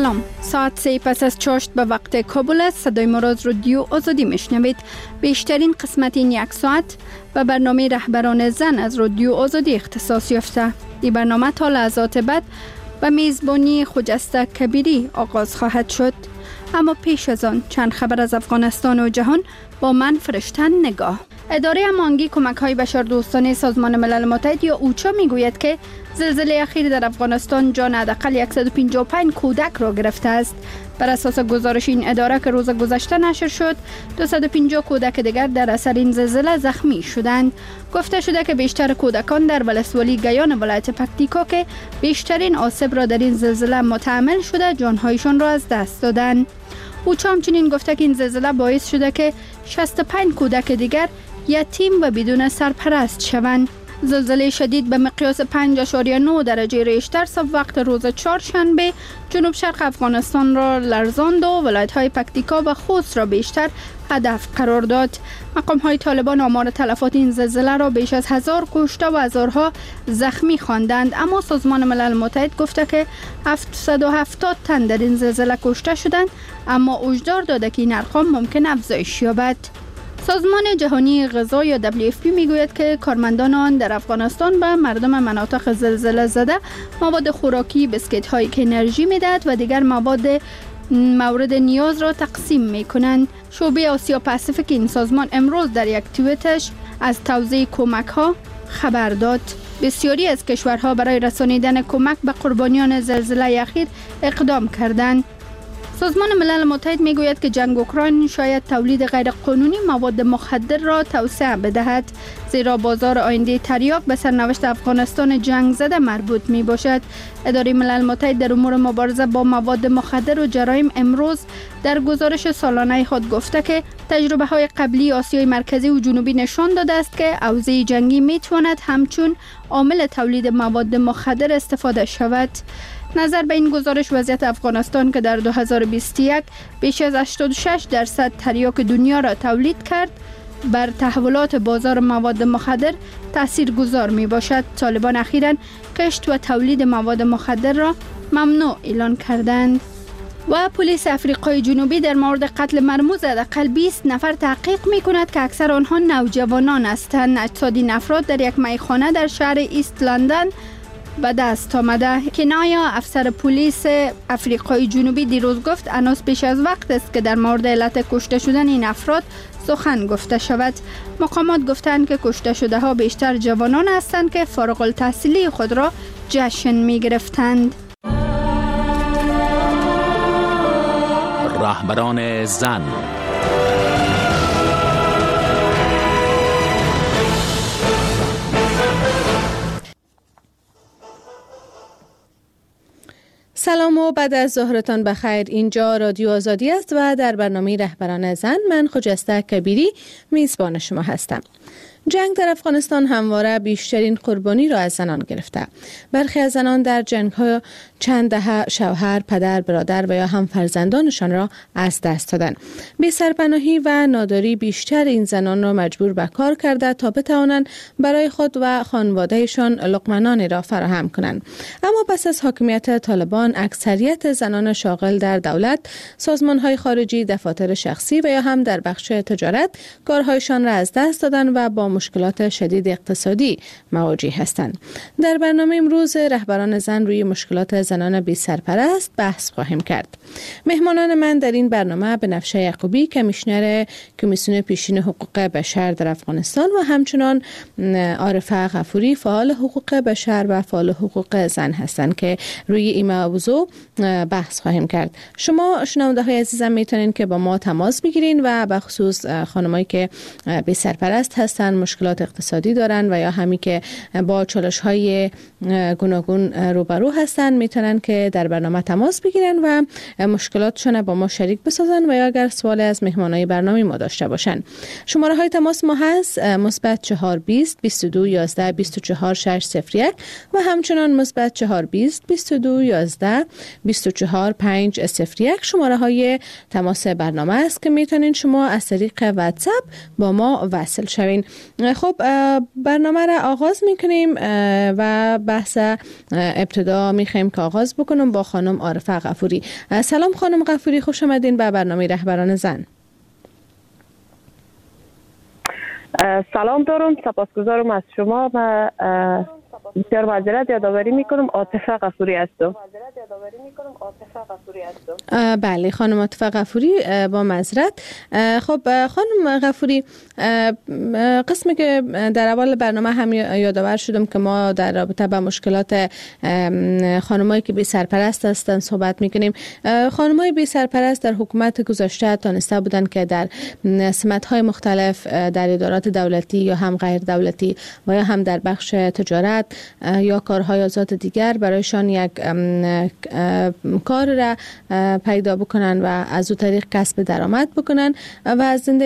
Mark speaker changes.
Speaker 1: سلام، ساعت 3 پس از چاشت به وقت کابل است. صدای ما را از رادیو آزادی میشنوید. بیشترین قسمت این یک ساعت و برنامه رهبران زن از رادیو آزادی اختصاص یافته. این برنامه تا لحظات بعد به میزبانی خجسته کبیری آغاز خواهد شد. اما پیش از آن چند خبر از افغانستان و جهان با من فرشتن نگاه. اداره هماهنگی کمک‌های بشردوستانه سازمان ملل متحد یا اوچا میگوید که زلزله اخیر در افغانستان جان حداقل 155 کودک را گرفته است. بر اساس گزارش این اداره که روز گذشته نشر شد، 250 کودک دیگر در اثر این زلزله زخمی شدند. گفته شده که بیشتر کودکان در ولسوالی گیان ولایت پکتیکا که بیشترین آسیب را در این زلزله متحمل شده، جانهایشان را از دست دادند. اوچا همچنین گفته که این زلزله باعث شده که 65 کودک دیگر یتیم و بدون سرپرست شوند. زلزله شدید به مقیاس 5.9 درجه ریشتر وقت روز چهارشنبه جنوب شرق افغانستان را لرزاند و ولایت‌های پکتیکا و خوست را بیشتر هدف قرار داد. مقام‌های طالبان آمار تلفات این زلزله را بیش از 1000 کشته و هزارها زخمی خواندند، اما سازمان ملل متحد گفته که 770 تن در این زلزله کشته شدند، اما هشدار داده که این ارقام ممکن افزایش یابد. سازمان جهانی غذا یا WFP میگوید که کارمندان آن در افغانستان به مردم مناطق زلزله زده مواد خوراکی، بسکیت هایی که انرژی میدهد و دیگر مواد مورد نیاز را تقسیم میکنند. شعبه آسیا پاسیفیک این سازمان امروز در یک توییتش از توزیع کمک ها خبر داد. بسیاری از کشورها برای رسانیدن کمک به قربانیان زلزله اخیر اقدام کردند. سازمان ملل متحد میگوید که جنگ اوکراین شاید تولید غیرقانونی مواد مخدر را توسعه بدهد، زیرا بازار آینده تریاک به سرنوشت افغانستان جنگ زده مربوط می باشد. اداره ملل متحد در امور مبارزه با مواد مخدر و جرایم امروز در گزارش سالانه خود گفته که تجربه های قبلی آسیای مرکزی و جنوبی نشان داده است که اوضاع جنگی می تواند همچون عامل تولید مواد مخدر استفاده شود. نظر به این گزارش، وضعیت افغانستان که در 2021 بیش از 86% تریاک دنیا را تولید کرد، بر تحولات بازار مواد مخدر تاثیرگذار می باشد. طالبان اخیراً کشت و تولید مواد مخدر را ممنوع اعلان کردند. و پلیس آفریقای جنوبی در مورد قتل مرموز حداقل 20 نفر تحقیق می کند که اکثر آنها نوجوانان هستند. اجساد این افراد در یک میخانه در شهر ایست لندن به دست آمده. کنایا افسر پلیس آفریقای جنوبی دیروز گفت اناس بیش از وقت است که در مورد علت کشته شدن این افراد سخن گفته شود. مقامات گفتند که کشته شده ها بیشتر جوانان هستند که فارغ التحصیلی خود را جشن می گرفتند.
Speaker 2: رهبران زن.
Speaker 3: سلام و بعد از ظهرتان بخیر. اینجا رادیو آزادی است و در برنامه رهبران زن من خجسته کبیری میزبان شما هستم. جنگ در افغانستان همواره بیشترین قربانی را از زنان گرفته. برخی از زنان در جنگ‌ها چند دهه شوهر، پدر، برادر و یا هم فرزندانشان را از دست دادند. بی‌سرپناهی و ناداری بیشتر این زنان را مجبور به کار کرده تا بتوانند برای خود و خانوادهشان لقمه‌نانی را فراهم کنند. اما پس از حاکمیت طالبان، اکثریت زنان شاغل در دولت، سازمان‌های خارجی، دفاتر شخصی و یا هم در بخش تجارت کارهایشان را از دست دادند و با مشکلات شدید اقتصادی مواجه هستند. در برنامه امروز رهبران زن روی مشکلات زنان بی سرپرست بحث خواهیم کرد. مهمانان من در این برنامه بنفشه یعقوبی، کمیشنر کمیسیون پیشین حقوق بشر در افغانستان و همچنان عارفه غفوری، فعال حقوق بشر و فعال حقوق زن هستند که روی این موضوع بحث خواهیم کرد. شما شنونده های عزیزم میتونین که با ما تماس بگیرین و به خصوص خانمایی که بی سرپرست هستن، مشکلات اقتصادی دارن و یا همی که با چالش های گوناگون روبرو هستن، میتونن که در برنامه تماس بگیرن و مشکلاتشون با ما شریک بسازن و یا اگر سوال از مهمانای برنامه ما داشته باشن. شماره های تماس ما هست مثبت 420 22 11 24 601 و همچنان مثبت 420 22 11 24 501 شماره های تماس برنامه است که میتونین شما از طریق واتساپ با ما وصل شوین. خب برنامه را آغاز میکنیم و بحث ابتدا میخوایم که آغاز بکنم با خانم عارفه غفوری. سلام خانم غفوری، خوش آمدین به برنامه رهبران زن.
Speaker 2: سلام دارم، سپاسگزارم از شما و بسیار معذرت یادآوری میکنم عاطفه غفوری هستم.
Speaker 3: بله خانم عاطفه غفوری، با معذرت. خب خانم غفوری، قسمی که در اول برنامه هم یادآور شدم که ما در رابطه با مشکلات خانمایی که بی سرپرست هستند صحبت میکنیم. خانمای بی سرپرست در حکومت گذشته تانسته بودن که در سمت‌های مختلف در ادارات دولتی یا هم غیر دولتی و یا هم در بخش تجارت یا کارهای آزاد دیگر برایشان یک کار را پیدا بکنن و از او طریق کسب درآمد بکنن و از زندگی